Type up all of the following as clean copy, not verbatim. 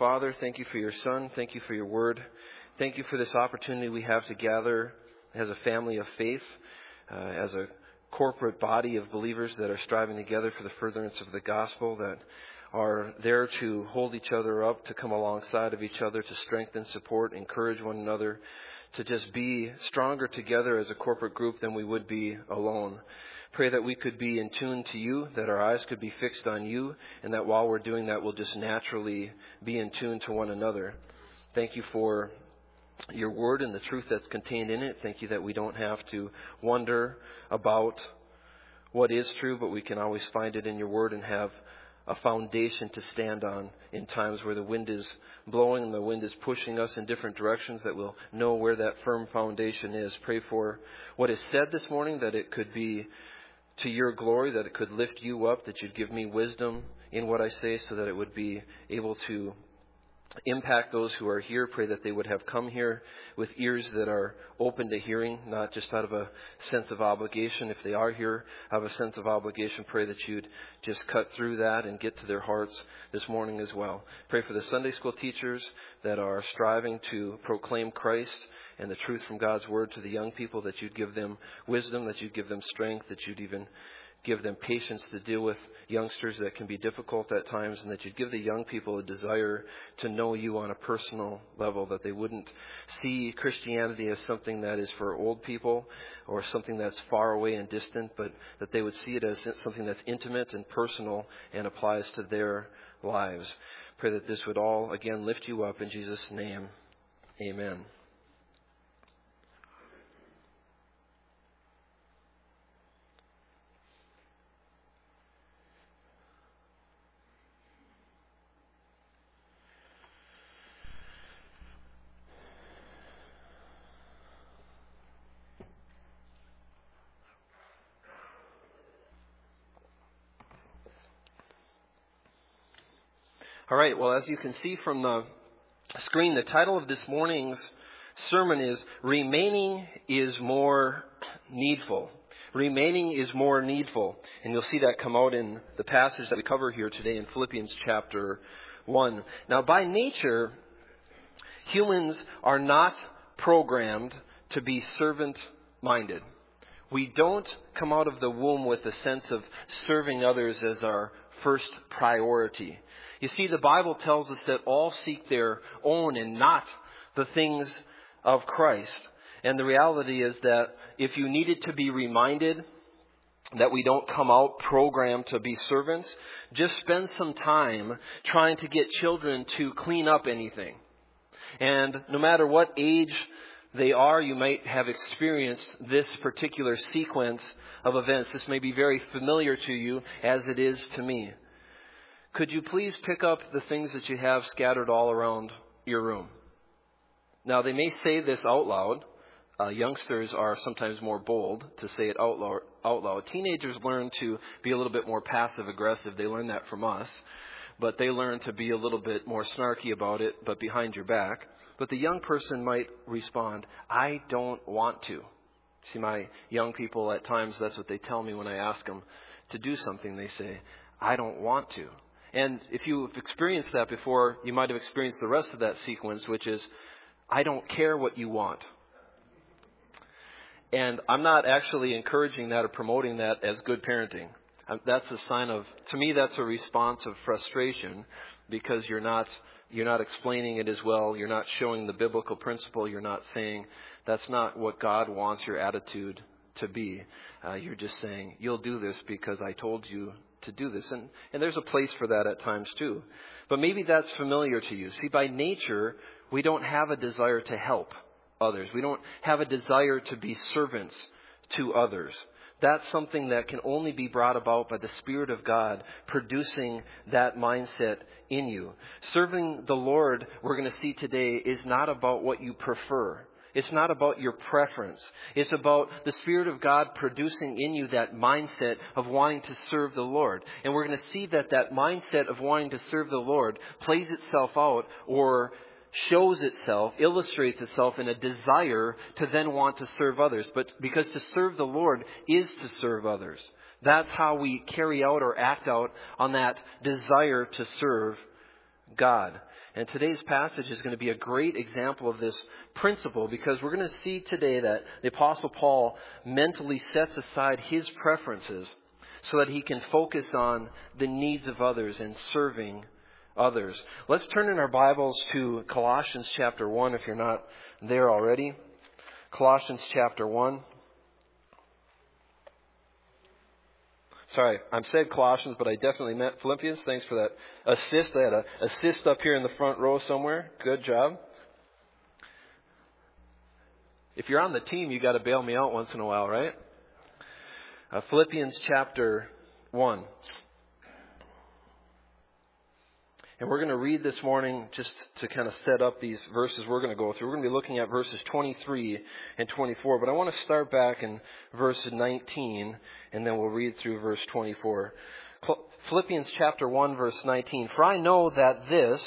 Father, thank you for your Son. Thank you for your word. Thank you for this opportunity we have to gather as a family of faith, as a corporate body of believers that are striving together for the furtherance of the gospel, that are there to hold each other up, to come alongside of each other, to strengthen, support, encourage one another, to just be stronger together as a corporate group than we would be alone. Pray that we could be in tune to you, that our eyes could be fixed on you, and that while we're doing that, we'll just naturally be in tune to one another. Thank you for your word and the truth that's contained in it. Thank you that we don't have to wonder about what is true, but we can always find it in your word and have a foundation to stand on in times where the wind is blowing and the wind is pushing us in different directions, that we'll know where that firm foundation is. Pray for what is said this morning, that it could be to your glory, that it could lift you up, that you'd give me wisdom in what I say so that it would be able to impact those who are here. Pray that they would have come here with ears that are open to hearing, not just out of a sense of obligation. If they are here out of a sense of obligation, pray that you'd just cut through that and get to their hearts this morning as well. Pray for the Sunday school teachers that are striving to proclaim Christ and the truth from God's word to the young people, that you'd give them wisdom, that you'd give them strength, that you'd even give them patience to deal with youngsters that can be difficult at times, and that you'd give the young people a desire to know you on a personal level, that they wouldn't see Christianity as something that is for old people or something that's far away and distant, but that they would see it as something that's intimate and personal and applies to their lives. Pray that this would all, again, lift you up in Jesus' name. Amen. All right, well, as you can see from the screen, the title of this morning's sermon is Remaining is More Needful. Remaining is more needful. And you'll see that come out in the passage that we cover here today in Philippians chapter 1. Now, by nature, humans are not programmed to be servant-minded. We don't come out of the womb with a sense of serving others as our first priority. You see, the Bible tells us that all seek their own and not the things of Christ. And the reality is that if you needed to be reminded that we don't come out programmed to be servants, just spend some time trying to get children to clean up anything. And no matter what age they are, you might have experienced this particular sequence of events. This may be very familiar to you as it is to me. Could you please pick up the things that you have scattered all around your room? Now, they may say this out loud. Youngsters are sometimes more bold to say it out loud. Teenagers learn to be a little bit more passive-aggressive. They learn that from us. But they learn to be a little bit more snarky about it, but behind your back. But the young person might respond, I don't want to. See, my young people, at times, that's what they tell me when I ask them to do something. They say, I don't want to. And if you've experienced that before, you might have experienced the rest of that sequence, which is, I don't care what you want. And I'm not actually encouraging that or promoting that as good parenting. That's a sign of, to me, that's a response of frustration, because you're not explaining it as well. You're not showing the biblical principle. You're not saying that's not what God wants your attitude to be. You're just saying, you'll do this because I told you to do this. And there's a place for that at times too. But maybe that's familiar to you. See, by nature, we don't have a desire to help others. We don't have a desire to be servants to others. That's something that can only be brought about by the Spirit of God producing that mindset in you. Serving the Lord, we're going to see today, is not about what you prefer. It's not about your preference. It's about the Spirit of God producing in you that mindset of wanting to serve the Lord. And we're going to see that that mindset of wanting to serve the Lord plays itself out, or shows itself, illustrates itself in a desire to then want to serve others. But because to serve the Lord is to serve others. That's how we carry out or act out on that desire to serve God. And today's passage is going to be a great example of this principle, because we're going to see today that the Apostle Paul mentally sets aside his preferences so that he can focus on the needs of others and serving others. Let's turn in our Bibles to Colossians chapter 1 if you're not there already. Colossians chapter 1. Sorry, I said Colossians, but I definitely meant Philippians. Thanks for that assist. I had an assist up here in the front row somewhere. Good job. If you're on the team, you got to bail me out once in a while, right? Philippians chapter 1. And we're going to read this morning just to kind of set up these verses we're going to go through. We're going to be looking at verses 23 and 24. But I want to start back in verse 19, and then we'll read through verse 24. Philippians chapter 1, verse 19. For I know that this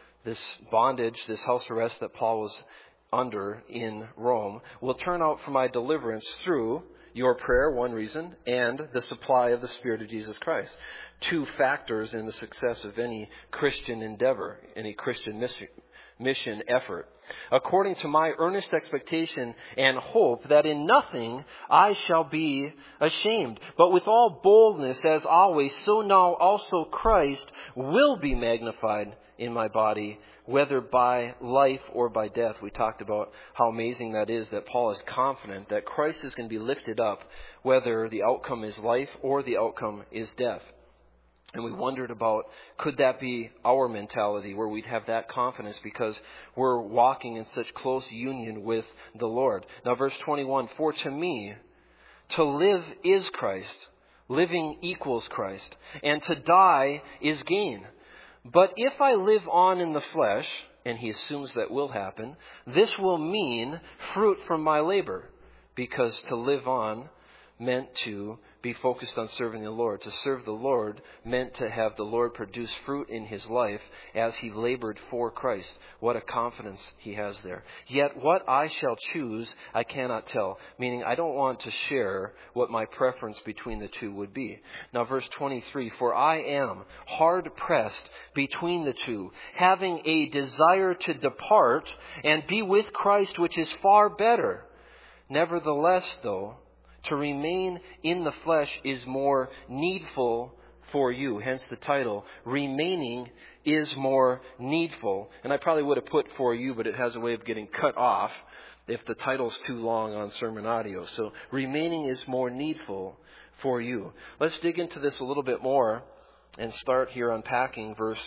bondage, this house arrest that Paul was under in Rome, will turn out for my deliverance through your prayer, one reason, and the supply of the Spirit of Jesus Christ. Two factors in the success of any Christian endeavor, any Christian mission effort. According to my earnest expectation and hope that in nothing I shall be ashamed, but with all boldness as always, so now also Christ will be magnified in my body, whether by life or by death. We talked about how amazing that is, that Paul is confident that Christ is going to be lifted up, whether the outcome is life or the outcome is death. And we wondered about, could that be our mentality where we'd have that confidence because we're walking in such close union with the Lord. Now verse 21, for to me, to live is Christ, living equals Christ, and to die is gain. But if I live on in the flesh, and he assumes that will happen, this will mean fruit from my labor, because to live on meant to be focused on serving the Lord. To serve the Lord meant to have the Lord produce fruit in his life as he labored for Christ. What a confidence he has there. Yet what I shall choose, I cannot tell. Meaning I don't want to share what my preference between the two would be. Now verse 23, for I am hard pressed between the two, having a desire to depart and be with Christ, which is far better. Nevertheless, though, to remain in the flesh is more needful for you. Hence the title, Remaining is More Needful. And I probably would have put for you, but it has a way of getting cut off if the title's too long on sermon audio. So remaining is more needful for you. Let's dig into this a little bit more and start here unpacking verse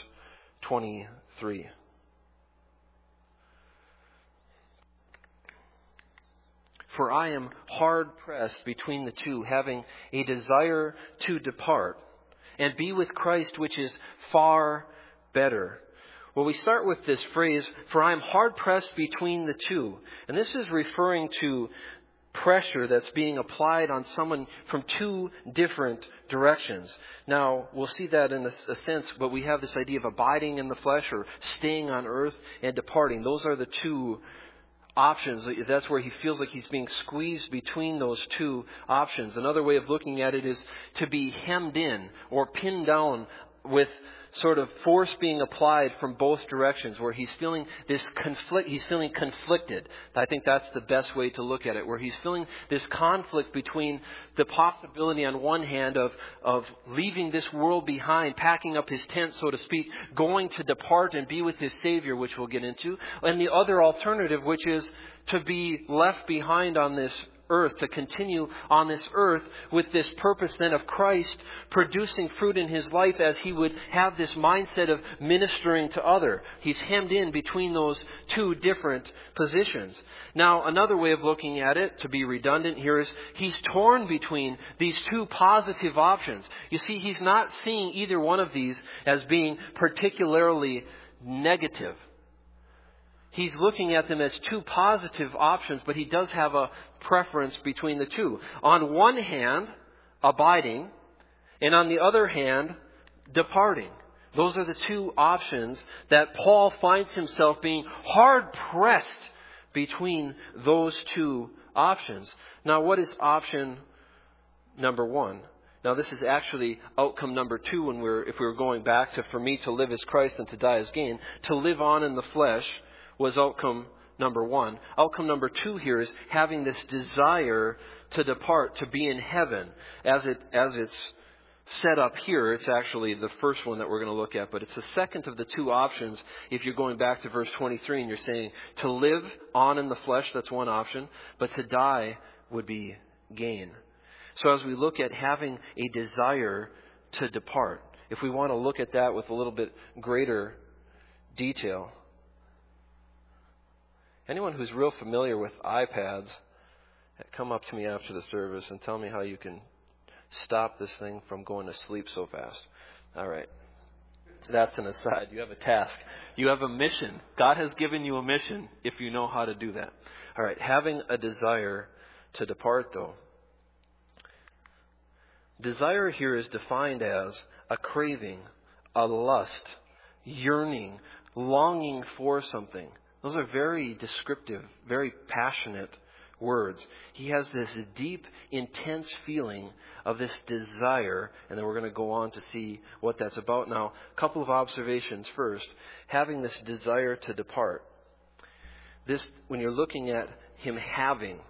23. For I am hard pressed between the two, having a desire to depart and be with Christ, which is far better. Well, we start with this phrase, for I am hard pressed between the two. And this is referring to pressure that's being applied on someone from two different directions. Now, we'll see that in a sense, but we have this idea of abiding in the flesh or staying on earth and departing. Those are the two options. That's where he feels like he's being squeezed between those two options. Another way of looking at it is to be hemmed in or pinned down with sort of force being applied from both directions, where he's feeling this conflict. He's feeling conflicted. I think that's the best way to look at it, where he's feeling this conflict between the possibility on one hand of leaving this world behind, packing up his tent, so to speak, going to depart and be with his Savior, which we'll get into, and the other alternative, which is to be left behind on this earth, to continue on this earth with this purpose then of Christ producing fruit in his life as he would have this mindset of ministering to other. He's hemmed in between those two different positions. Now, another way of looking at it, to be redundant here, is he's torn between these two positive options. You see, he's not seeing either one of these as being particularly negative. He's looking at them as two positive options, but he does have a preference between the two. On one hand, abiding, and on the other hand, departing. Those are the two options that Paul finds himself being hard pressed between those two options. Now, what is option number one? Now, this is actually outcome number 2 if we were going back to, for me to live as Christ and to die as gain. To live on in the flesh was outcome number 1. Outcome number 2 here is having this desire to depart, to be in heaven. As it's set up here, it's actually the first one that we're going to look at, but it's the second of the 2 options. If you're going back to verse 23 and you're saying to live on in the flesh, that's one option, but to die would be gain. So as we look at having a desire to depart, if we want to look at that with a little bit greater detail, anyone who's real familiar with iPads, come up to me after the service and tell me how you can stop this thing from going to sleep so fast. All right. That's an aside. You have a task. You have a mission. God has given you a mission if you know how to do that. All right. Having a desire to depart, though. Desire here is defined as a craving, a lust, yearning, longing for something. Those are very descriptive, very passionate words. He has this deep, intense feeling of this desire, and then we're going to go on to see what that's about now. A couple of observations first. Having this desire to depart. This, when you're looking at him having,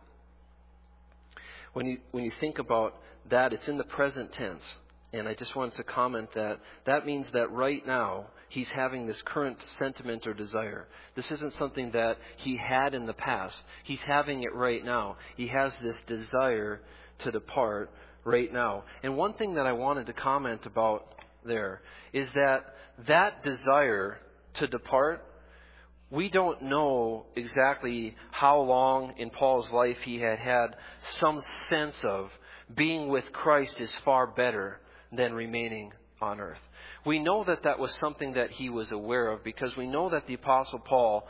when you think about that, it's in the present tense. And I just wanted to comment that means that right now he's having this current sentiment or desire. This isn't something that he had in the past. He's having it right now. He has this desire to depart right now. And one thing that I wanted to comment about there is that desire to depart, we don't know exactly how long in Paul's life he had some sense of being with Christ is far better than remaining on earth. We know that was something that he was aware of because we know that the Apostle Paul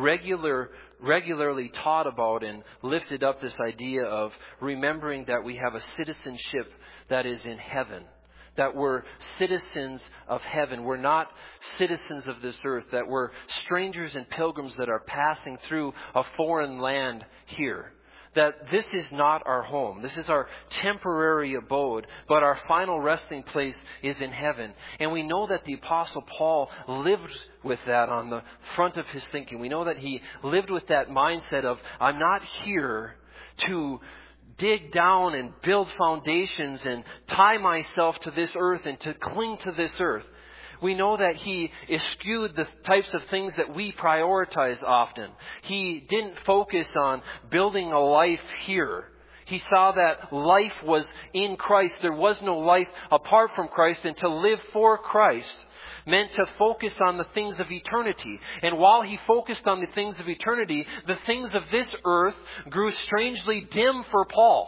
regularly taught about and lifted up this idea of remembering that we have a citizenship that is in heaven. That we're citizens of heaven. We're not citizens of this earth. That we're strangers and pilgrims that are passing through a foreign land here. That this is not our home. This is our temporary abode, but our final resting place is in heaven. And we know that the Apostle Paul lived with that on the front of his thinking. We know that he lived with that mindset of, I'm not here to dig down and build foundations and tie myself to this earth and to cling to this earth. We know that he eschewed the types of things that we prioritize often. He didn't focus on building a life here. He saw that life was in Christ. There was no life apart from Christ, and to live for Christ meant to focus on the things of eternity. And while he focused on the things of eternity, the things of this earth grew strangely dim for Paul.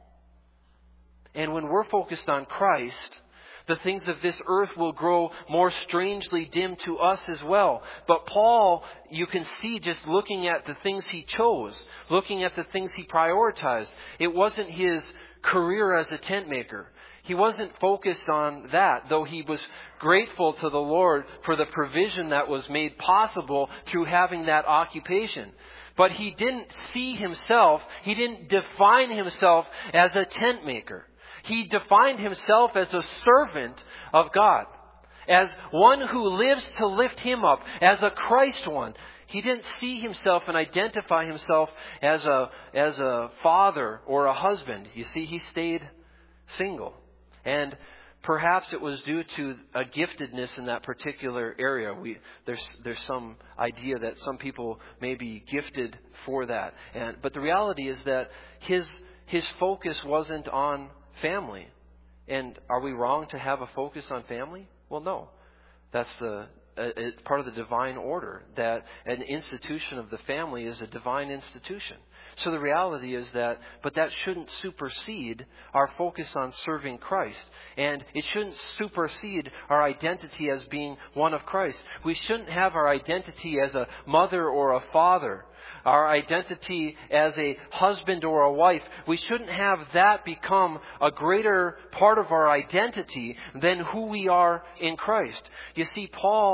And when we're focused on Christ, the things of this earth will grow more strangely dim to us as well. But Paul, you can see just looking at the things he chose, looking at the things he prioritized. It wasn't his career as a tent maker. He wasn't focused on that, though he was grateful to the Lord for the provision that was made possible through having that occupation. But he didn't see himself, he didn't define himself as a tent maker. He defined himself as a servant of God, as one who lives to lift him up, as a Christ one. He didn't see himself and identify himself as a father or a husband. You see, he stayed single. And perhaps it was due to a giftedness in that particular area. There's some idea that some people may be gifted for that. But the reality is that his focus wasn't on family. And are we wrong to have a focus on family? Well, no. That's part of the divine order, that an institution of the family is a divine institution. So the reality is that shouldn't supersede our focus on serving Christ. And it shouldn't supersede our identity as being one of Christ. We shouldn't have our identity as a mother or a father, our identity as a husband or a wife. We shouldn't have that become a greater part of our identity than who we are in Christ. You see, Paul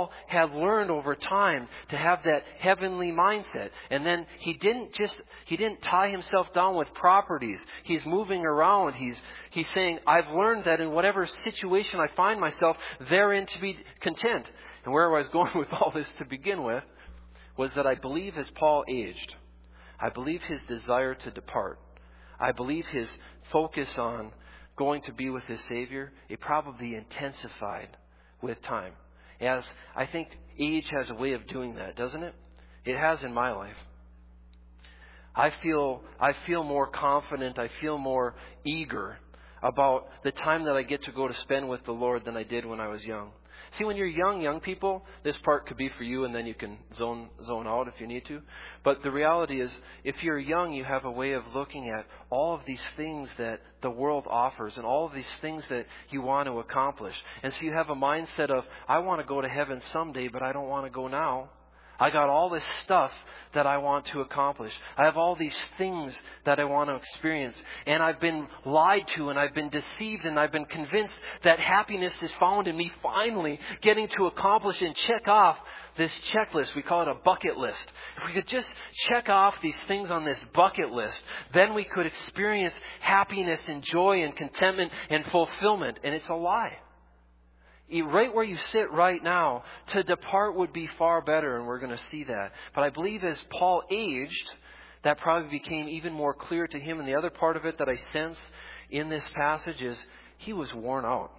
Paul had learned over time to have that heavenly mindset. And then he didn't tie himself down with properties. He's moving around. He's saying, I've learned that in whatever situation I find myself, therein to be content. And where I was going with all this to begin with was that I believe as Paul aged, I believe his desire to depart, I believe his focus on going to be with his Savior, it probably intensified with time. As I think age has a way of doing that, doesn't it? It has in my life. I feel more confident, I feel more eager about the time that I get to go to spend with the Lord than I did when I was young. See, when you're young people, this part could be for you, and then you can zone out if you need to. But the reality is, if you're young, you have a way of looking at all of these things that the world offers and all of these things that you want to accomplish. And so you have a mindset of, I want to go to heaven someday, but I don't want to go now. I got all this stuff that I want to accomplish. I have all these things that I want to experience. And I've been lied to, and I've been deceived, and I've been convinced that happiness is found in me finally getting to accomplish and check off this checklist. We call it a bucket list. If we could just check off these things on this bucket list, then we could experience happiness and joy and contentment and fulfillment. And it's a lie. Right where you sit right now, to depart would be far better, and we're going to see that. But I believe as Paul aged, that probably became even more clear to him. And the other part of it that I sense in this passage is he was worn out.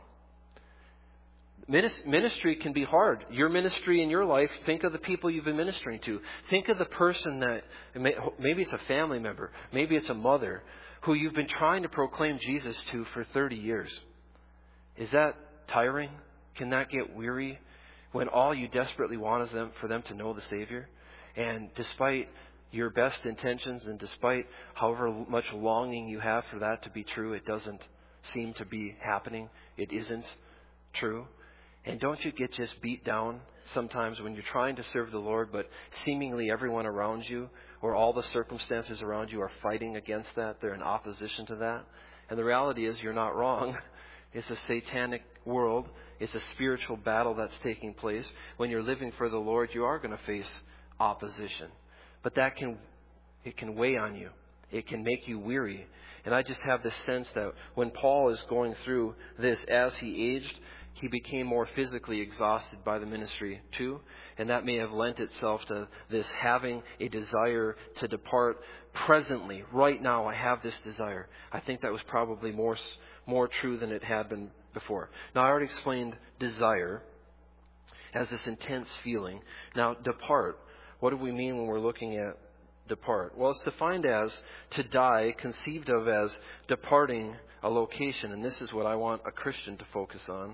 Ministry can be hard. Your ministry in your life, think of the people you've been ministering to. Think of the person that, maybe it's a family member, maybe it's a mother, who you've been trying to proclaim Jesus to for 30 years. Is that tiring? Can that get weary when all you desperately want is for them to know the Savior? And despite your best intentions and despite however much longing you have for that to be true, it doesn't seem to be happening. It isn't true. And don't you get just beat down sometimes when you're trying to serve the Lord, but seemingly everyone around you or all the circumstances around you are fighting against that? They're in opposition to that. And the reality is you're not wrong. It's a satanic world. It's a spiritual battle that's taking place. When you're living for the Lord, you are going to face opposition. But it can weigh on you. It can make you weary. And I just have this sense that when Paul is going through this, as he aged, he became more physically exhausted by the ministry too. And that may have lent itself to this having a desire to depart presently. Right now, I have this desire. I think that was probably more true than it had been before. Now, I already explained desire as this intense feeling. Now, depart. What do we mean when we're looking at depart? Well, it's defined as to die, conceived of as departing a location. And this is what I want a Christian to focus on.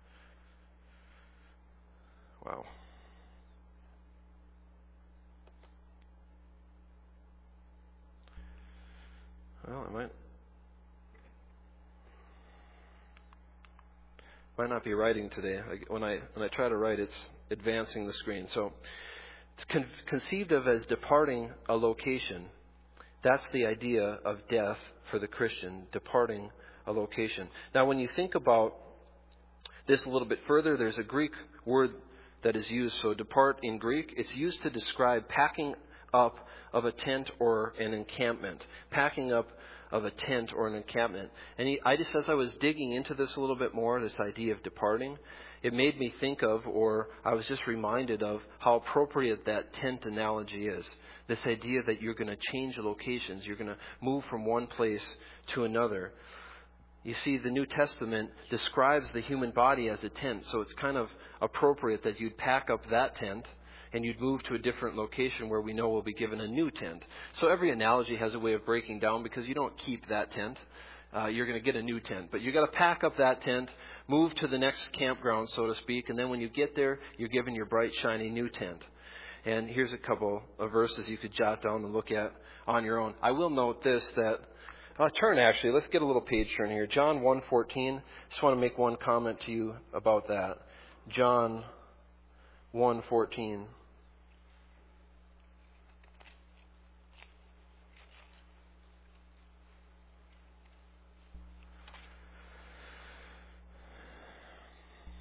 Wow. Well, I might not be writing today. When I try to write, it's advancing the screen. So it's conceived of as departing a location. That's the idea of death for the Christian, departing a location. Now, when you think about this a little bit further, there's a Greek word that is used. So depart in Greek, it's used to describe packing up of a tent or an encampment. Packing up of a tent or an encampment. And as I was digging into this a little bit more, this idea of departing, it made me think of, or I was just reminded of, how appropriate that tent analogy is. This idea that you're going to change locations. You're going to move from one place to another. You see, the New Testament describes the human body as a tent, so it's kind of appropriate that you'd pack up that tent and you'd move to a different location where we know we'll be given a new tent. So every analogy has a way of breaking down, because you don't keep that tent. You're going to get a new tent. But you've got to pack up that tent, move to the next campground, so to speak, and then when you get there, you're given your bright, shiny new tent. And here's a couple of verses you could jot down and look at on your own. I will note this, that let's get a little page turn here. John 1:14. Just want to make one comment to you about that. John 1:14.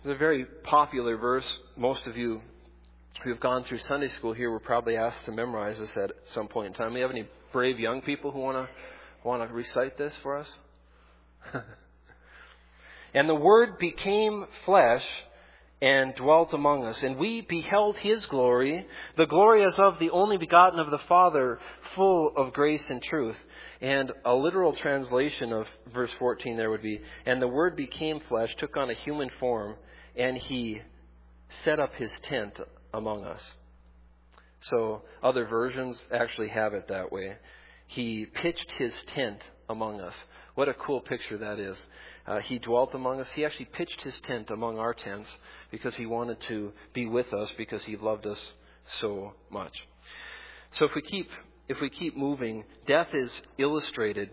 It's a very popular verse. Most of you who have gone through Sunday school here were probably asked to memorize this at some point in time. Do you have any brave young people who want to recite this for us? And the Word became flesh and dwelt among us. And we beheld His glory, the glory as of the only begotten of the Father, full of grace and truth. And a literal translation of verse 14 there would be, and the Word became flesh, took on a human form, and He set up His tent among us. So other versions actually have it that way. He pitched His tent among us. What a cool picture that is. He dwelt among us. He actually pitched His tent among our tents because He wanted to be with us because He loved us so much. So if we keep moving, death is illustrated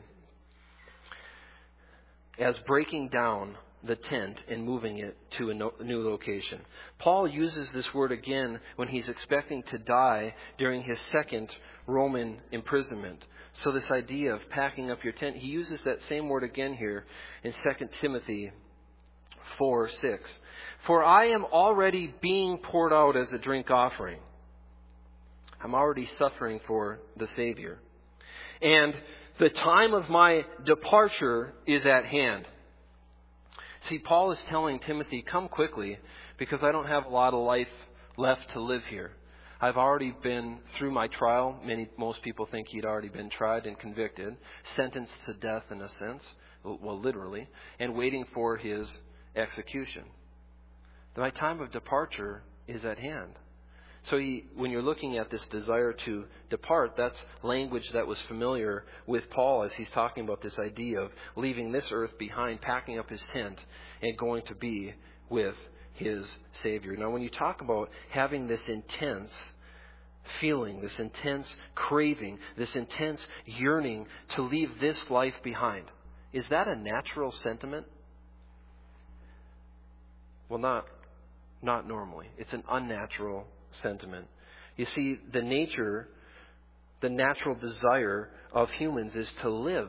as breaking down the tent and moving it to a new location. Paul uses this word again when he's expecting to die during his second Roman imprisonment. So this idea of packing up your tent, he uses that same word again here in 2 Timothy 4:6. For I am already being poured out as a drink offering. I'm already suffering for the Savior. And the time of my departure is at hand. See, Paul is telling Timothy, come quickly, because I don't have a lot of life left to live here. I've already been through my trial. Most people think he'd already been tried and convicted, sentenced to death in a sense, well, literally, and waiting for his execution. My time of departure is at hand. So when you're looking at this desire to depart, that's language that was familiar with Paul as he's talking about this idea of leaving this earth behind, packing up his tent, and going to be with his Savior. Now, when you talk about having this intense feeling, this intense craving, this intense yearning to leave this life behind, is that a natural sentiment? Well, not normally. It's an unnatural sentiment. You see, the natural desire of humans is to live,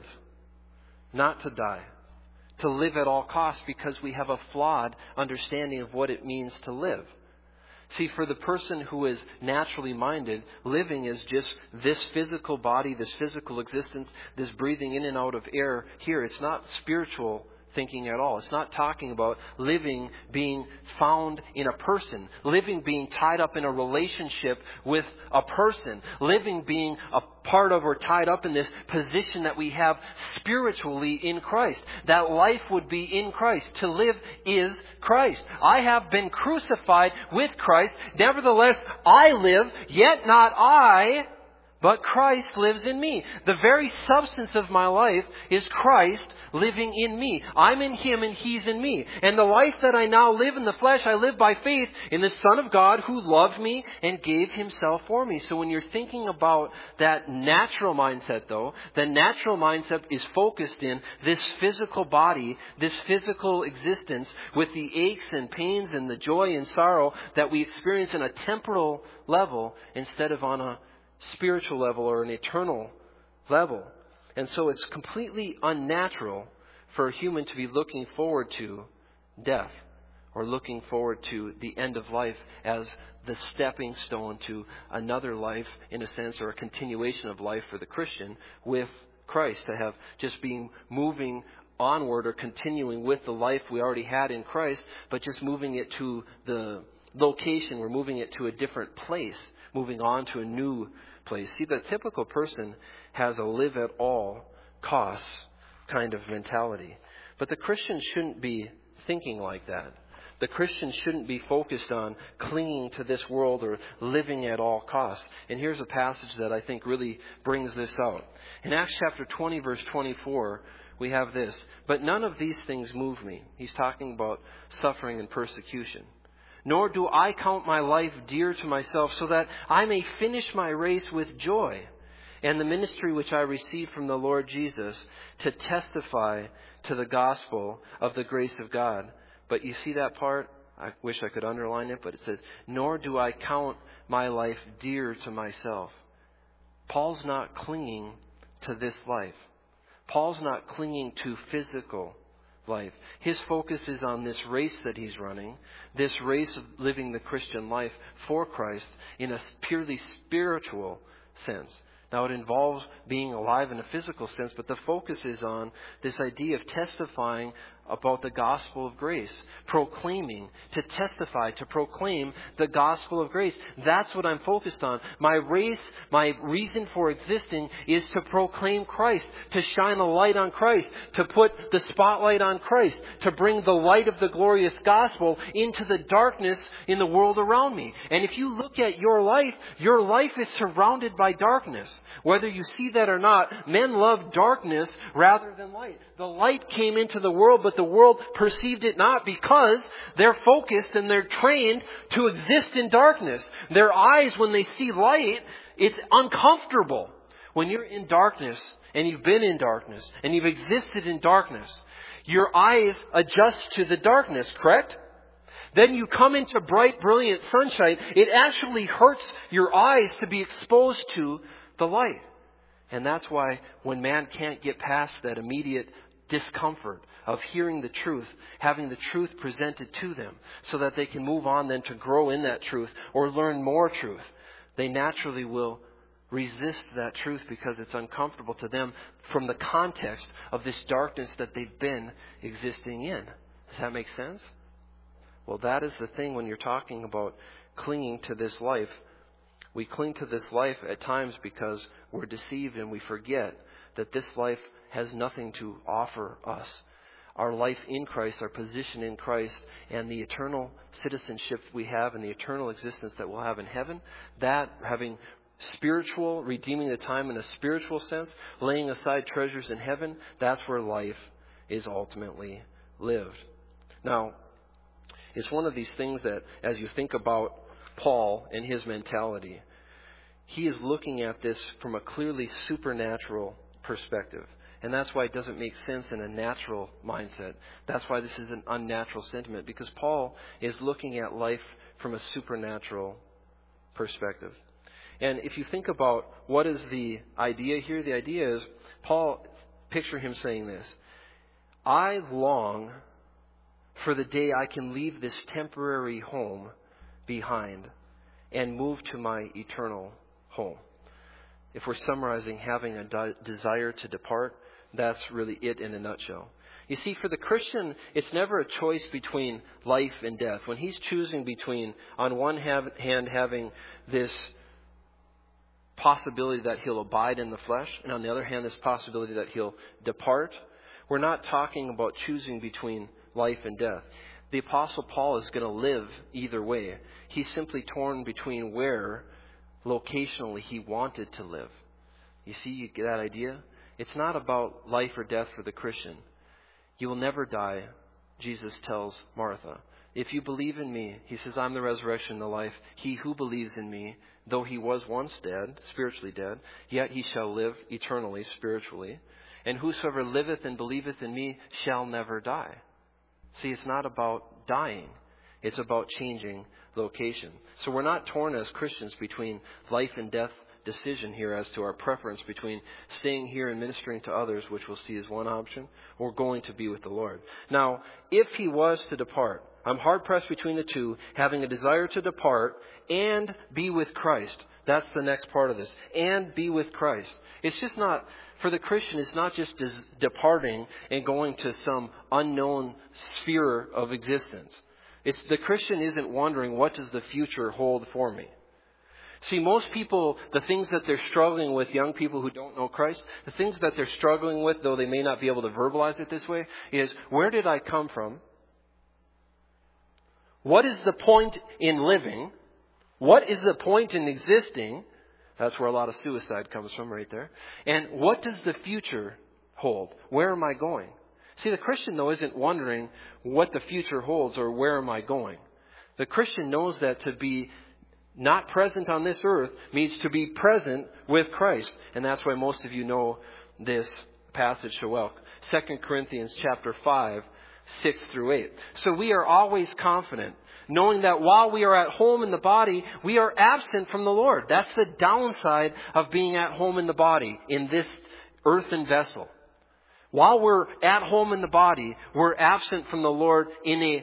not to die. To live at all costs because we have a flawed understanding of what it means to live. See, for the person who is naturally minded, living is just this physical body, this physical existence, this breathing in and out of air here. It's not spiritual thinking at all. It's not talking about living being found in a person, living being tied up in a relationship with a person, living being a part of or tied up in this position that we have spiritually in Christ. That life would be in Christ. To live is Christ. I have been crucified with Christ. Nevertheless, I live, yet not I, but Christ lives in me. The very substance of my life is Christ living in me. I'm in Him and He's in me. And the life that I now live in the flesh, I live by faith in the Son of God who loved me and gave Himself for me. So when you're thinking about that natural mindset, though, the natural mindset is focused in this physical body, this physical existence with the aches and pains and the joy and sorrow that we experience on a temporal level instead of on a spiritual level or an eternal level. And so it's completely unnatural for a human to be looking forward to death or looking forward to the end of life as the stepping stone to another life, in a sense, or a continuation of life for the Christian with Christ, to have just being moving onward or continuing with the life we already had in Christ, but just moving it to the location. We're moving it to a different place, moving on to a new place. See, the typical person has a live at all costs kind of mentality. But the Christian shouldn't be thinking like that. The Christian shouldn't be focused on clinging to this world or living at all costs. And here's a passage that I think really brings this out. In Acts chapter 20, verse 24, we have this. But none of these things move me. He's talking about suffering and persecution. Nor do I count my life dear to myself, so that I may finish my race with joy and the ministry which I received from the Lord Jesus to testify to the gospel of the grace of God. But you see that part? I wish I could underline it, but it says, nor do I count my life dear to myself. Paul's not clinging to this life. Paul's not clinging to physical life. His focus is on this race that he's running, this race of living the Christian life for Christ in a purely spiritual sense. Now, it involves being alive in a physical sense, but the focus is on this idea of testifying about the gospel of grace, proclaiming, to testify, to proclaim the gospel of grace. That's what I'm focused on. My race, my reason for existing is to proclaim Christ, to shine a light on Christ, to put the spotlight on Christ, to bring the light of the glorious gospel into the darkness in the world around me. And if you look at your life is surrounded by darkness. Whether you see that or not, men love darkness rather than light. The light came into the world, but the world perceived it not because they're focused and they're trained to exist in darkness. Their eyes, when they see light, it's uncomfortable. When you're in darkness and you've been in darkness and you've existed in darkness, your eyes adjust to the darkness, correct? Then you come into bright, brilliant sunshine. It actually hurts your eyes to be exposed to the light. And that's why when man can't get past that immediate discomfort of hearing the truth, having the truth presented to them so that they can move on then to grow in that truth or learn more truth, they naturally will resist that truth because it's uncomfortable to them from the context of this darkness that they've been existing in. Does that make sense? Well, that is the thing when you're talking about clinging to this life. We cling to this life at times because we're deceived and we forget that this life has nothing to offer us. Our life in Christ, our position in Christ, and the eternal citizenship we have and the eternal existence that we'll have in heaven, that having spiritual, redeeming the time in a spiritual sense, laying aside treasures in heaven, that's where life is ultimately lived. Now, it's one of these things that as you think about Paul and his mentality, he is looking at this from a clearly supernatural perspective. And that's why it doesn't make sense in a natural mindset. That's why this is an unnatural sentiment, because Paul is looking at life from a supernatural perspective. And if you think about what is the idea here, the idea is, Paul, picture him saying this: I long for the day I can leave this temporary home behind and move to my eternal home. If we're summarizing having a desire to depart, that's really it in a nutshell. You see, for the Christian, it's never a choice between life and death. When he's choosing between, on one hand, having this possibility that he'll abide in the flesh, and on the other hand, this possibility that he'll depart, we're not talking about choosing between life and death. The Apostle Paul is going to live either way. He's simply torn between where locationally he wanted to live. You see, you get that idea? It's not about life or death for the Christian. You will never die, Jesus tells Martha. If you believe in me, he says, I'm the resurrection and the life. He who believes in me, though he was once dead, spiritually dead, yet he shall live eternally, spiritually. And whosoever liveth and believeth in me shall never die. See, it's not about dying. It's about changing location. So we're not torn as Christians between life and death decision here as to our preference between staying here and ministering to others, which we'll see as one option, or going to be with the Lord. Now, if he was to depart, I'm hard-pressed between the two, having a desire to depart and be with Christ. That's the next part of this. And be with Christ. It's just not, for the Christian, it's not just departing and going to some unknown sphere of existence. It's the Christian isn't wondering, what does the future hold for me? See, most people, the things that they're struggling with, young people who don't know Christ, the things that they're struggling with, though they may not be able to verbalize it this way, is, where did I come from? What is the point in living? What is the point in existing? That's where a lot of suicide comes from right there. And what does the future hold? Where am I going? See, the Christian, though, isn't wondering what the future holds or where am I going. The Christian knows that to be not present on this earth means to be present with Christ. And that's why most of you know this passage so well. 2 Corinthians chapter 5, 6 through 8. So we are always confident, knowing that while we are at home in the body, we are absent from the Lord. That's the downside of being at home in the body, in this earthen vessel. While we're at home in the body, we're absent from the Lord in a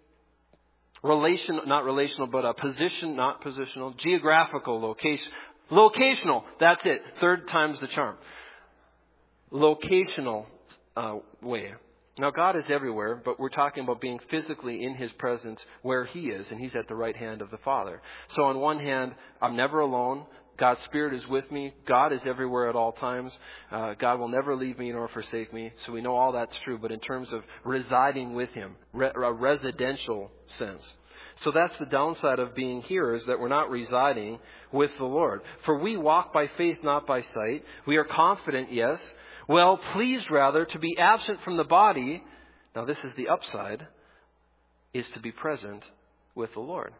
geographical location. Locational, that's it. Third time's the charm. Locational way. Now, God is everywhere, but we're talking about being physically in His presence where He is, and He's at the right hand of the Father. So on one hand, I'm never alone. God's Spirit is with me. God is everywhere at all times. God will never leave me nor forsake me. So we know all that's true. But in terms of residing with Him, a residential sense. So that's the downside of being here, is that we're not residing with the Lord. For we walk by faith, not by sight. We are confident, yes. Well pleased, rather, to be absent from the body. Now this is the upside, is to be present with the Lord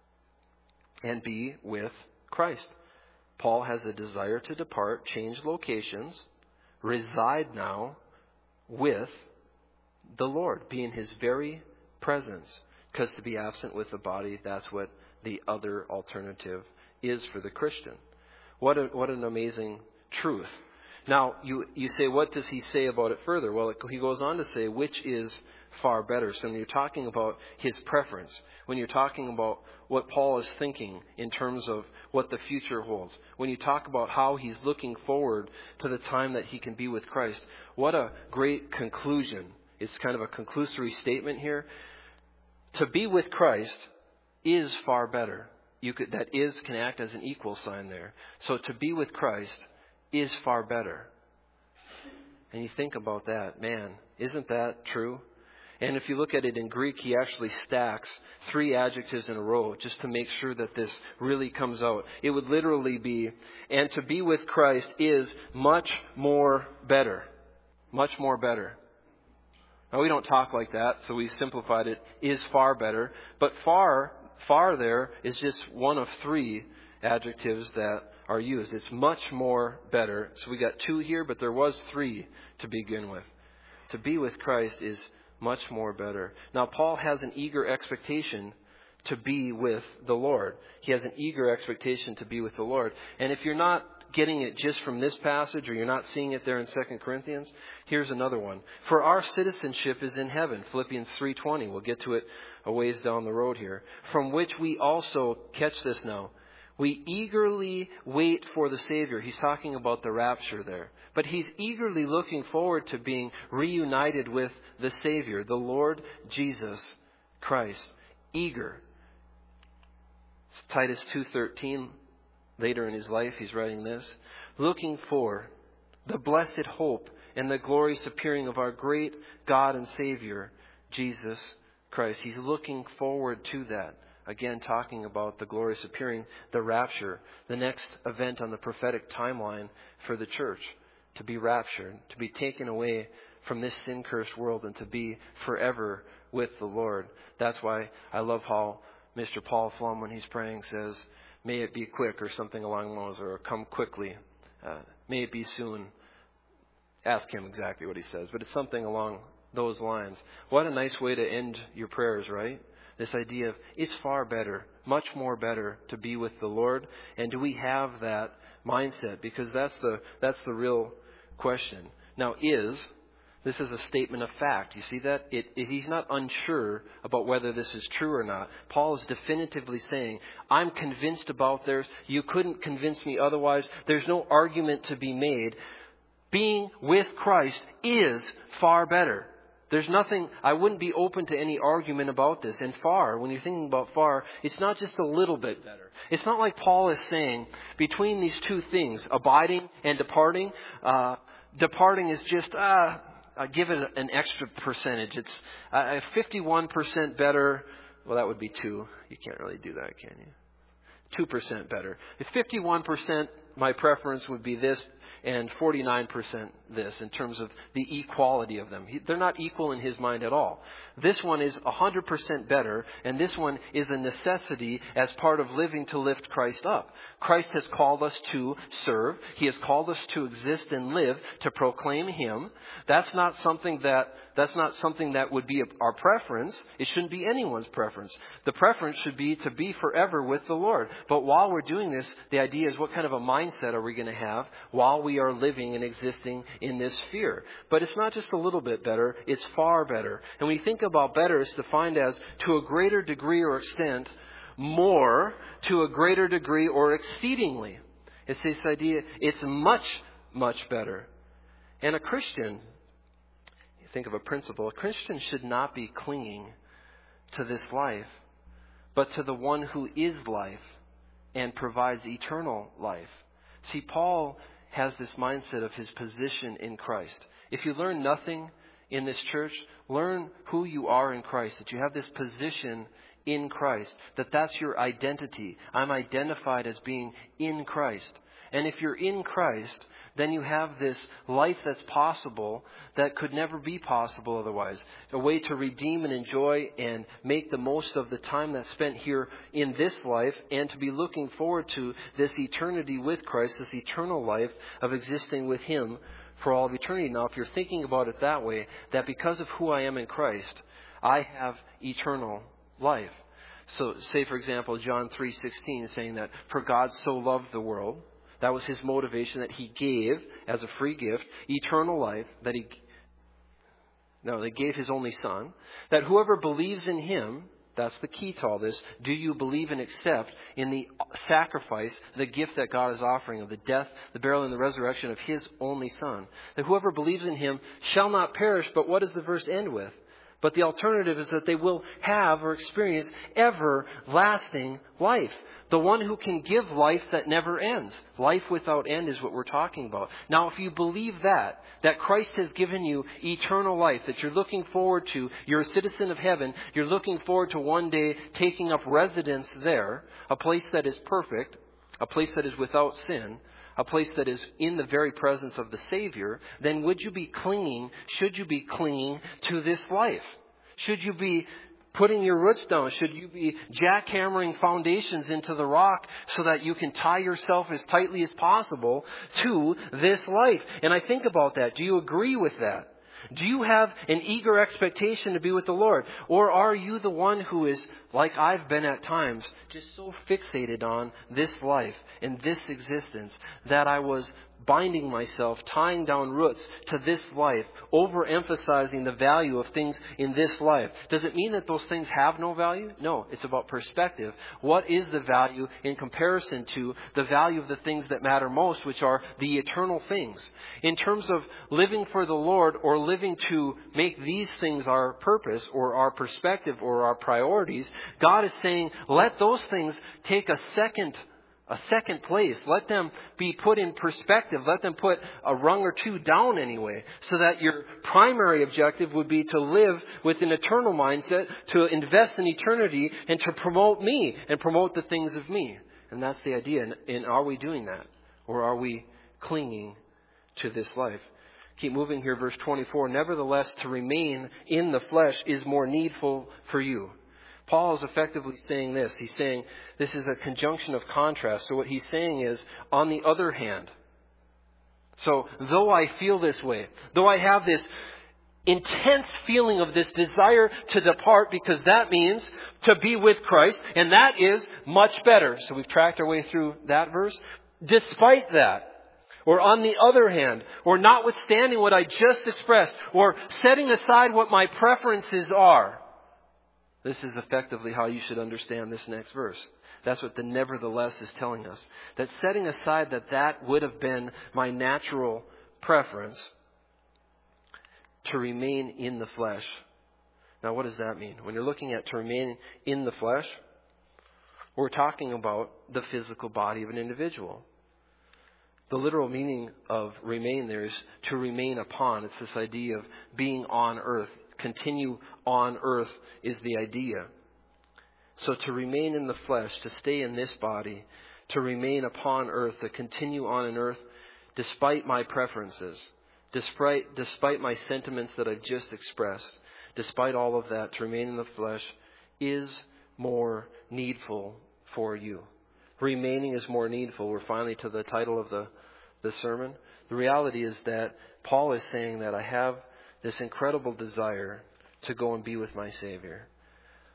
and be with Christ. Paul has a desire to depart, change locations, reside now with the Lord, be in His very presence. Because to be absent with the body, that's what the other alternative is for the Christian. What an amazing truth. Now, you say, what does he say about it further? Well, he goes on to say, which is far better. So when you're talking about his preference, when you're talking about what Paul is thinking in terms of what the future holds, when you talk about how he's looking forward to the time that he can be with Christ, what a great conclusion. It's kind of a conclusory statement here. To be with Christ is far better. That is can act as an equal sign there. So to be with Christ is far better. And you think about that, man, isn't that true? And if you look at it in Greek, he actually stacks 3 adjectives in a row just to make sure that this really comes out. It would literally be, and to be with Christ is much more better. Much more better. Now, we don't talk like that, so we simplified it, is far better. But far there is just one of 3 adjectives that are used. It's much more better. So we got 2 here, but there was 3 to begin with. To be with Christ is much more better. Now, Paul has an eager expectation to be with the Lord. He has an eager expectation to be with the Lord. And if you're not getting it just from this passage, or you're not seeing it there in 2 Corinthians, here's another one. For our citizenship is in heaven, Philippians 3:20. We'll get to it a ways down the road here. From which we also, catch this now, we eagerly wait for the Savior. He's talking about the rapture there. But he's eagerly looking forward to being reunited with the Savior, the Lord Jesus Christ. Eager. Titus 2:13. Later in his life, he's writing this. Looking for the blessed hope and the glorious appearing of our great God and Savior, Jesus Christ. He's looking forward to that. Again, talking about the glorious appearing, the rapture, the next event on the prophetic timeline for the church. To be raptured, to be taken away from this sin-cursed world and to be forever with the Lord. That's why I love how Mr. Paul Flum, when he's praying, says, may it be quick, or something along those, or come quickly. May it be soon. Ask him exactly what he says, but it's something along those lines. What a nice way to end your prayers, right? This idea of it's far better, much more better to be with the Lord. And do we have that mindset? Because that's the real question. Now, this is a statement of fact. You see that? He's not unsure about whether this is true or not. Paul is definitively saying, I'm convinced about this. You couldn't convince me otherwise. There's no argument to be made. Being with Christ is far better. There's nothing, I wouldn't be open to any argument about this. And far, when you're thinking about far, it's not just a little bit better. It's not like Paul is saying between these 2 things, abiding and departing, departing is just, give it an extra percentage. It's 51% better. Well, that would be 2. You can't really do that, can you? 2% better. If 51%, my preference would be this, and 49% this, in terms of the equality of them. They're not equal in his mind at all. This one is 100% better, and this one is a necessity as part of living to lift Christ up. Christ has called us to serve. He has called us to exist and live, to proclaim Him. That's not something that would be our preference. It shouldn't be anyone's preference. The preference should be to be forever with the Lord. But while we're doing this, the idea is, what kind of a mindset are we going to have while while we are living and existing in this sphere. But it's not just a little bit better, it's far better. And when you think about better, it's defined as to a greater degree or extent, more, to a greater degree or exceedingly. It's this idea, it's much, much better. And a Christian, you think of a principle, a Christian should not be clinging to this life, but to the one who is life and provides eternal life. See, Paul has this mindset of his position in Christ. If you learn nothing in this church, learn who you are in Christ, that you have this position in Christ, that's your identity. I'm identified as being in Christ. And if you're in Christ, then you have this life that's possible that could never be possible otherwise. A way to redeem and enjoy and make the most of the time that's spent here in this life, and to be looking forward to this eternity with Christ, this eternal life of existing with Him for all of eternity. Now, if you're thinking about it that way, that because of who I am in Christ, I have eternal life. So, say for example, John 3:16 saying that, for God so loved the world. That was His motivation, that He gave as a free gift eternal life, that He gave His only Son, that whoever believes in Him, that's the key to all this, do you believe and accept in the sacrifice, the gift that God is offering of the death, the burial, and the resurrection of His only Son. That whoever believes in Him shall not perish, but what does the verse end with? But the alternative is that they will have or experience everlasting life. The one who can give life that never ends. Life without end is what we're talking about. Now, if you believe that Christ has given you eternal life, that you're looking forward to, you're a citizen of heaven, you're looking forward to one day taking up residence there, a place that is perfect, a place that is without sin, a place that is in the very presence of the Savior, then should you be clinging to this life? Should you be putting your roots down? Should you be jackhammering foundations into the rock so that you can tie yourself as tightly as possible to this life? And I think about that. Do you agree with that? Do you have an eager expectation to be with the Lord? Or are you the one who is, like I've been at times, just so fixated on this life and this existence that I was binding myself, tying down roots to this life, overemphasizing the value of things in this life? Does it mean that those things have no value? No, it's about perspective. What is the value in comparison to the value of the things that matter most, which are the eternal things? In terms of living for the Lord, or living to make these things our purpose or our perspective or our priorities, God is saying, let those things take a second place. Let them be put in perspective. Let them put a rung or two down anyway, so that your primary objective would be to live with an eternal mindset, to invest in eternity, and to promote me and promote the things of me. And that's the idea. And are we doing that? Or are we clinging to this life? Keep moving here, verse 24. Nevertheless, to remain in the flesh is more needful for you. Paul is effectively saying this. He's saying this is a conjunction of contrast. So what he's saying is, on the other hand, so though I feel this way, though I have this intense feeling of this desire to depart, because that means to be with Christ, and that is much better. So we've tracked our way through that verse. Despite that, or on the other hand, or notwithstanding what I just expressed, or setting aside what my preferences are, this is effectively how you should understand this next verse. That's what the nevertheless is telling us. That setting aside that would have been my natural preference, to remain in the flesh. Now, what does that mean? When you're looking at to remain in the flesh, we're talking about the physical body of an individual. The literal meaning of remain there is to remain upon. It's this idea of being on earth. Continue on earth is the idea. So to remain in the flesh, to stay in this body, to remain upon earth, to continue on in earth, despite my preferences, despite my sentiments that I've just expressed, despite all of that, to remain in the flesh is more needful for you. Remaining is more needful. We're finally to the title of the sermon. The reality is that Paul is saying that I have this incredible desire to go and be with my Savior.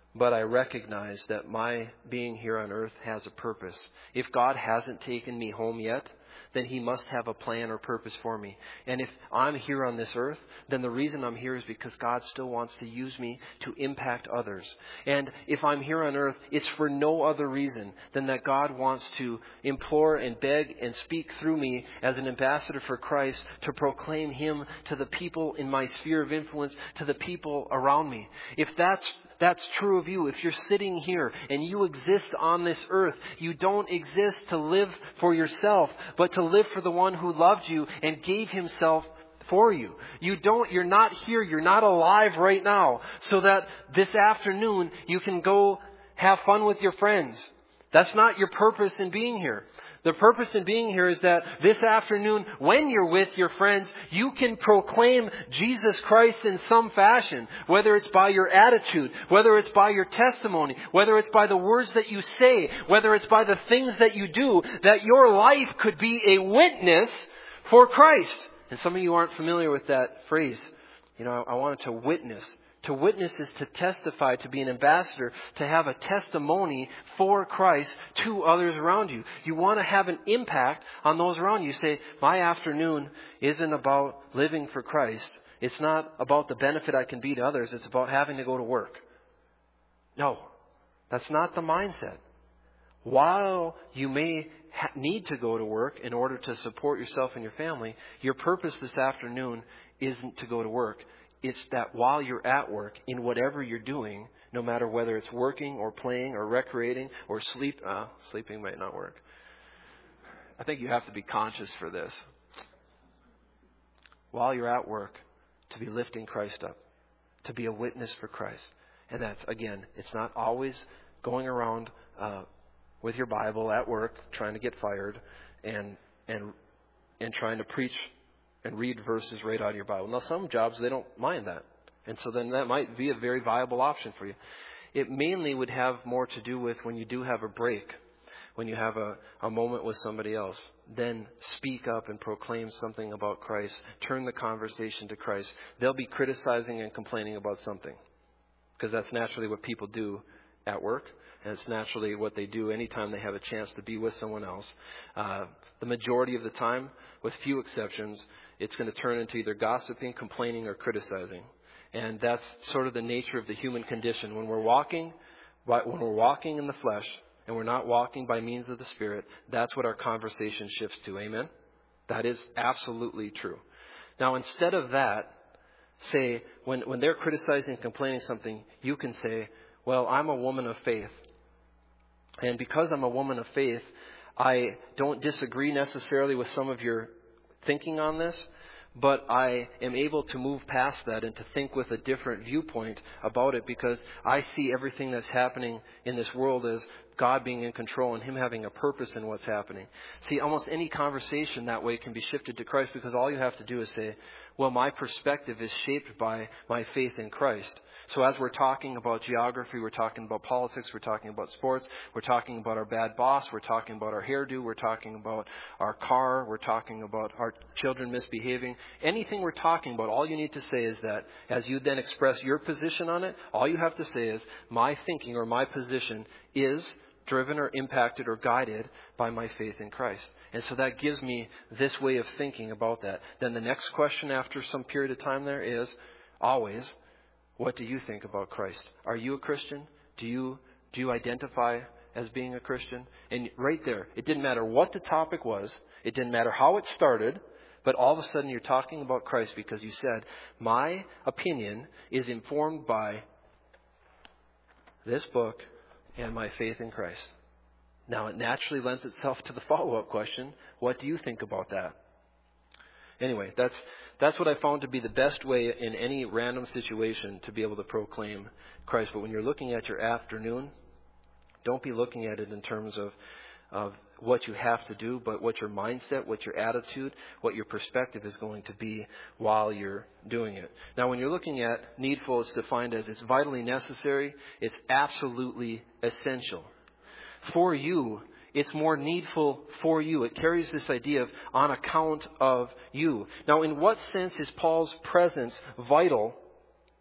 but I recognize that my being here on earth has a purpose. If God hasn't taken me home yet, then He must have a plan or purpose for me. And if I'm here on this earth, then the reason I'm here is because God still wants to use me to impact others. And if I'm here on earth, it's for no other reason than that God wants to implore and beg and speak through me as an ambassador for Christ to proclaim Him to the people in my sphere of influence, to the people around me. If that's true of you. If you're sitting here and you exist on this earth, you don't exist to live for yourself, but to live for the one who loved you and gave Himself for you. You're not here, you're not alive right now, so that this afternoon you can go have fun with your friends. That's not your purpose in being here. The purpose in being here is that this afternoon, when you're with your friends, you can proclaim Jesus Christ in some fashion, whether it's by your attitude, whether it's by your testimony, whether it's by the words that you say, whether it's by the things that you do, that your life could be a witness for Christ. And some of you aren't familiar with that phrase. I wanted to witness. To witness is to testify, to be an ambassador, to have a testimony for Christ to others around you. You want to have an impact on those around you. You say, my afternoon isn't about living for Christ. It's not about the benefit I can be to others. It's about having to go to work. No, that's not the mindset. While you may need to go to work in order to support yourself and your family, your purpose this afternoon isn't to go to work. It's that while you're at work, in whatever you're doing, no matter whether it's working or playing or recreating or sleeping might not work. I think you have to be conscious for this. While you're at work, to be lifting Christ up, to be a witness for Christ. And that's, again, it's not always going around with your Bible at work, trying to get fired and trying to preach and read verses right out of your Bible. Now, some jobs, they don't mind that. And so then that might be a very viable option for you. It mainly would have more to do with when you do have a break, when you have a moment with somebody else. Then speak up and proclaim something about Christ. Turn the conversation to Christ. They'll be criticizing and complaining about something, because that's naturally what people do at work. And it's naturally what they do anytime they have a chance to be with someone else. The majority of the time, with few exceptions, it's going to turn into either gossiping, complaining, or criticizing. And that's sort of the nature of the human condition. When we're walking in the flesh and we're not walking by means of the Spirit, that's what our conversation shifts to. Amen? That is absolutely true. Now, instead of that, say, when they're criticizing and complaining something, you can say, well, I'm a woman of faith. And because I'm a woman of faith, I don't disagree necessarily with some of your thinking on this, but I am able to move past that and to think with a different viewpoint about it, because I see everything that's happening in this world as God being in control and Him having a purpose in what's happening. See, almost any conversation that way can be shifted to Christ, because all you have to do is say, well, my perspective is shaped by my faith in Christ. So as we're talking about geography, we're talking about politics, we're talking about sports, we're talking about our bad boss, we're talking about our hairdo, we're talking about our car, we're talking about our children misbehaving. Anything we're talking about, all you need to say is that as you then express your position on it, all you have to say is, my thinking or my position is driven or impacted or guided by my faith in Christ. And so that gives me this way of thinking about that. Then the next question after some period of time there is always, what do you think about Christ? Are you a Christian? Do you identify as being a Christian? And right there, it didn't matter what the topic was. It didn't matter how it started. But all of a sudden you're talking about Christ because you said, my opinion is informed by this book and my faith in Christ. Now, it naturally lends itself to the follow-up question, what do you think about that? Anyway, that's what I found to be the best way in any random situation to be able to proclaim Christ. But when you're looking at your afternoon, don't be looking at it in terms of what you have to do, but what your mindset, what your attitude, what your perspective is going to be while you're doing it. Now, when you're looking at needful, it's defined as it's vitally necessary, it's absolutely essential. For you, it's more needful for you. It carries this idea of on account of you. Now, in what sense is Paul's presence vital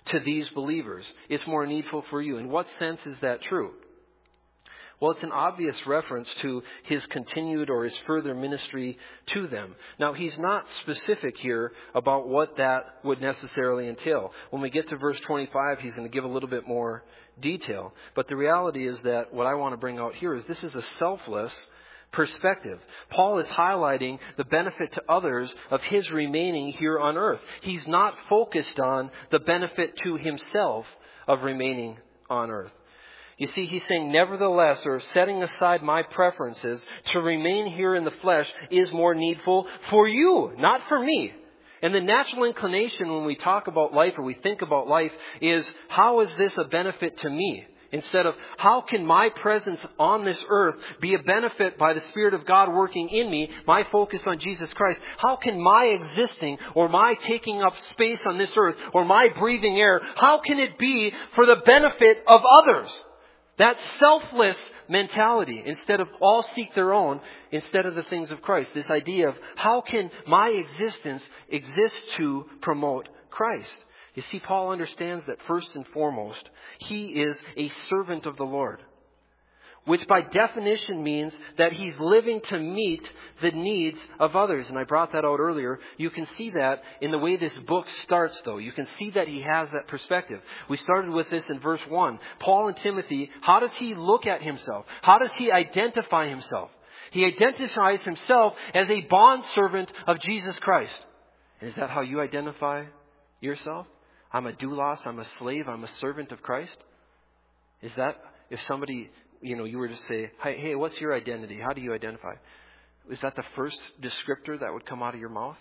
to these believers. It's more needful for you. In what sense is that true? Well, it's an obvious reference to his continued or his further ministry to them. Now, he's not specific here about what that would necessarily entail. When we get to verse 25, he's going to give a little bit more detail. But the reality is that what I want to bring out here is this is a selfless perspective. Paul is highlighting the benefit to others of his remaining here on earth. He's not focused on the benefit to himself of remaining on earth. You see, he's saying, nevertheless, or setting aside my preferences, to remain here in the flesh is more needful for you, not for me. And the natural inclination when we talk about life or we think about life is, how is this a benefit to me? Instead of, how can my presence on this earth be a benefit by the Spirit of God working in me, my focus on Jesus Christ? How can my existing or my taking up space on this earth or my breathing air, how can it be for the benefit of others? That selfless mentality, instead of all seek their own, instead of the things of Christ. This idea of, how can my existence exist to promote Christ? You see, Paul understands that first and foremost, he is a servant of the Lord, which by definition means that he's living to meet the needs of others. And I brought that out earlier. You can see that in the way this book starts, though. You can see that he has that perspective. We started with this in verse 1. Paul and Timothy, how does he look at himself? How does he identify himself? He identifies himself as a bondservant of Jesus Christ. And is that how you identify yourself? I'm a doulos, I'm a slave, I'm a servant of Christ? Is that, if somebody, you were to say, hey, what's your identity? How do you identify? Is that the first descriptor that would come out of your mouth?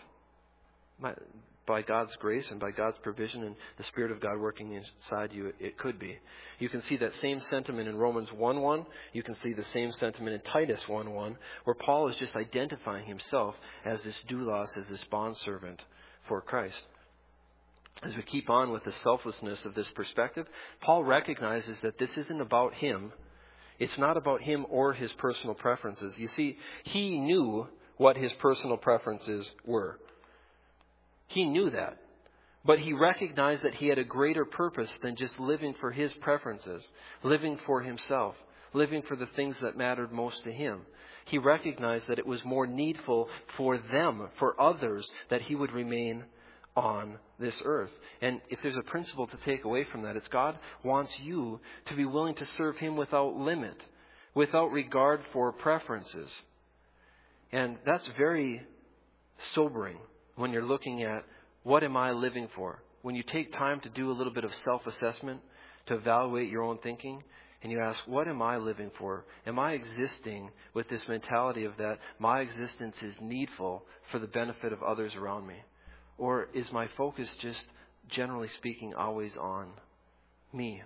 By God's grace and by God's provision and the Spirit of God working inside you, it could be. You can see that same sentiment in Romans 1:1. You can see the same sentiment in Titus 1:1, where Paul is just identifying himself as this doulos, as this bondservant for Christ. As we keep on with the selflessness of this perspective, Paul recognizes that this isn't about him. It's not about him or his personal preferences. You see, he knew what his personal preferences were. He knew that. But he recognized that he had a greater purpose than just living for his preferences, living for himself, living for the things that mattered most to him. He recognized that it was more needful for them, for others, that he would remain on this earth. And if there's a principle to take away from that, it's God wants you to be willing to serve him without limit, without regard for preferences. And that's very sobering when you're looking at, what am I living for? When you take time to do a little bit of self-assessment, to evaluate your own thinking, and you ask, what am I living for? Am I existing with this mentality of that my existence is needful for the benefit of others around me? Or is my focus just, generally speaking, always on me?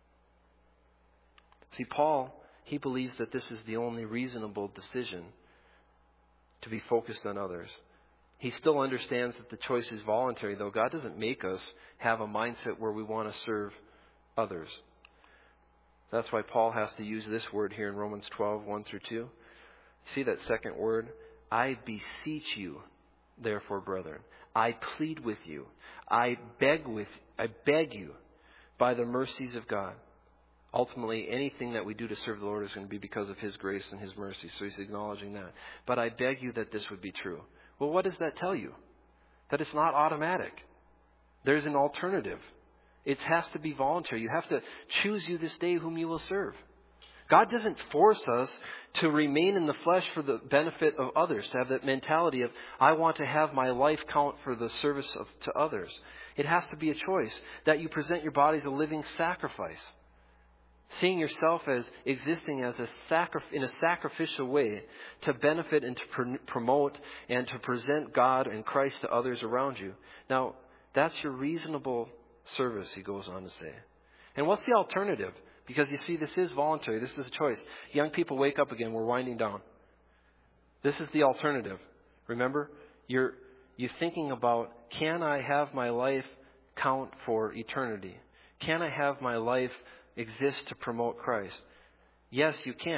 See, Paul, he believes that this is the only reasonable decision, to be focused on others. He still understands that the choice is voluntary, though. God doesn't make us have a mindset where we want to serve others. That's why Paul has to use this word here in Romans 12:1-2. See that second word? I beseech you, therefore, brethren. I plead with you. I beg you by the mercies of God. Ultimately, anything that we do to serve the Lord is going to be because of his grace and his mercy. So he's acknowledging that. But I beg you that this would be true. Well, what does that tell you? That it's not automatic. There's an alternative. It has to be voluntary. You have to choose you this day whom you will serve. God doesn't force us to remain in the flesh for the benefit of others, to have that mentality of, I want to have my life count for the service to others. It has to be a choice that you present your body as a living sacrifice, seeing yourself as existing as in a sacrificial way to benefit and to promote and to present God and Christ to others around you. Now, that's your reasonable service, he goes on to say. And what's the alternative? Because you see, this is voluntary. This is a choice. Young people, wake up again. We're winding down. This is the alternative. Remember, you're thinking about, can I have my life count for eternity? Can I have my life exist to promote Christ? Yes, you can.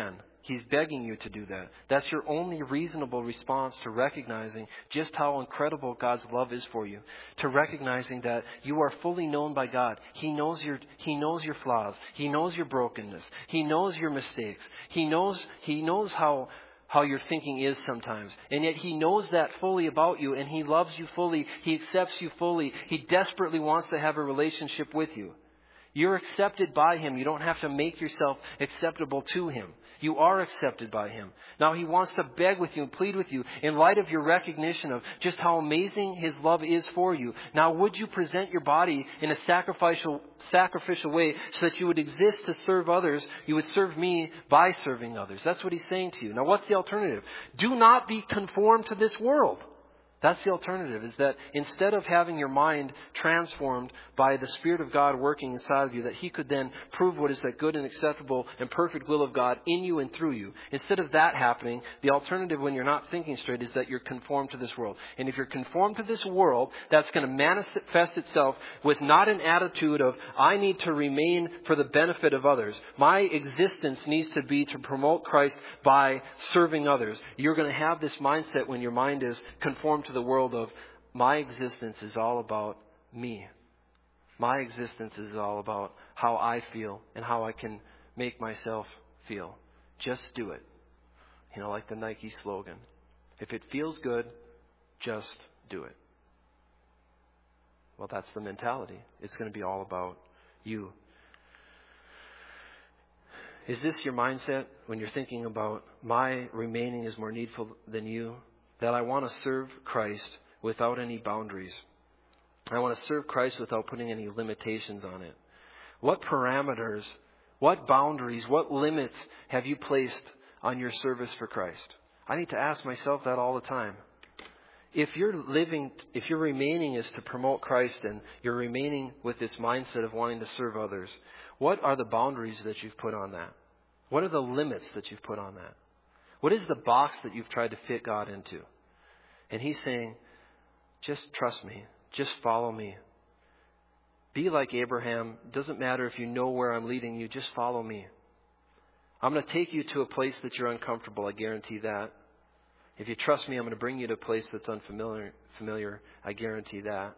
He's begging you to do that. That's your only reasonable response to recognizing just how incredible God's love is for you. To recognizing that you are fully known by God. He knows your flaws. He knows your brokenness. He knows your mistakes. He knows how your thinking is sometimes. And yet He knows that fully about you, and He loves you fully. He accepts you fully. He desperately wants to have a relationship with you. You're accepted by Him. You don't have to make yourself acceptable to Him. You are accepted by Him. Now He wants to beg with you and plead with you in light of your recognition of just how amazing His love is for you. Now would you present your body in a sacrificial way so that you would exist to serve others? You would serve me by serving others. That's what He's saying to you. Now what's the alternative? Do not be conformed to this world. That's the alternative, is that instead of having your mind transformed by the Spirit of God working inside of you, that He could then prove what is that good and acceptable and perfect will of God in you and through you. Instead of that happening, the alternative when you're not thinking straight is that you're conformed to this world. And if you're conformed to this world, that's going to manifest itself with not an attitude of, I need to remain for the benefit of others. My existence needs to be to promote Christ by serving others. You're going to have this mindset when your mind is conformed to the world of, my existence is all about me. My existence is all about how I feel and how I can make myself feel. Just do it. Like the Nike slogan. If it feels good, just do it. Well, that's the mentality. It's going to be all about you. Is this your mindset when you're thinking about, my remaining is more needful than you? That I want to serve Christ without any boundaries. I want to serve Christ without putting any limitations on it. What parameters, what boundaries, what limits have you placed on your service for Christ? I need to ask myself that all the time. If your remaining is to promote Christ and you're remaining with this mindset of wanting to serve others, what are the boundaries that you've put on that? What are the limits that you've put on that? What is the box that you've tried to fit God into? And He's saying, just trust me. Just follow me. Be like Abraham. Doesn't matter if you know where I'm leading you. Just follow me. I'm going to take you to a place that you're uncomfortable. I guarantee that. If you trust me, I'm going to bring you to a place that's unfamiliar. I guarantee that.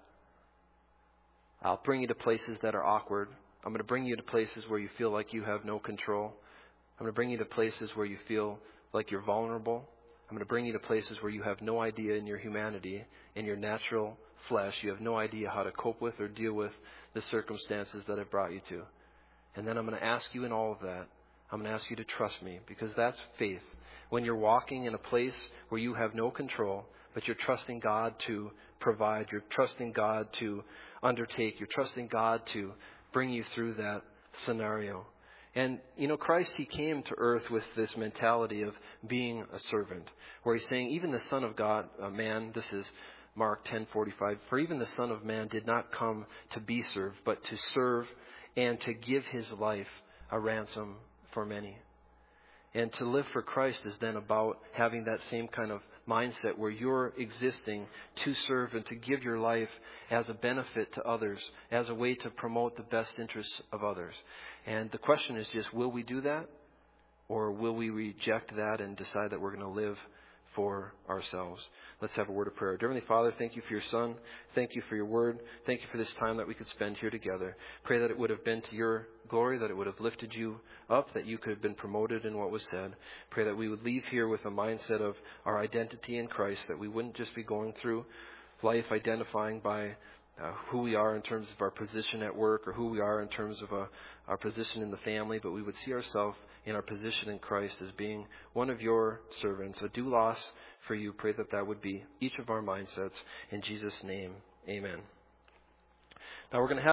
I'll bring you to places that are awkward. I'm going to bring you to places where you feel like you have no control. I'm going to bring you to places where you feel like you're vulnerable. I'm going to bring you to places where you have no idea in your humanity, in your natural flesh, you have no idea how to cope with or deal with the circumstances that I've brought you to. And then I'm going to ask you in all of that, I'm going to ask you to trust me, because that's faith. When you're walking in a place where you have no control, but you're trusting God to provide, you're trusting God to undertake, you're trusting God to bring you through that scenario. And, Christ, He came to earth with this mentality of being a servant, where He's saying, even the Son of God, man, this is Mark 10:45, for even the Son of Man did not come to be served, but to serve and to give His life a ransom for many. And to live for Christ is then about having that same kind of mindset where you're existing to serve and to give your life as a benefit to others, as a way to promote the best interests of others. And the question is just, will we do that? Or will we reject that and decide that we're going to live for ourselves? Let's have a word of prayer. Dear Heavenly Father, thank you for your Son. Thank you for your word. Thank you for this time that we could spend here together. Pray that it would have been to your glory, that it would have lifted you up, that you could have been promoted in what was said. Pray that we would leave here with a mindset of our identity in Christ, that we wouldn't just be going through life identifying by who we are in terms of our position at work or who we are in terms of our position in the family, but we would see ourselves in our position in Christ as being one of your servants, a doulos for you. Pray that that would be each of our mindsets. In Jesus' name, amen. Now we're going to have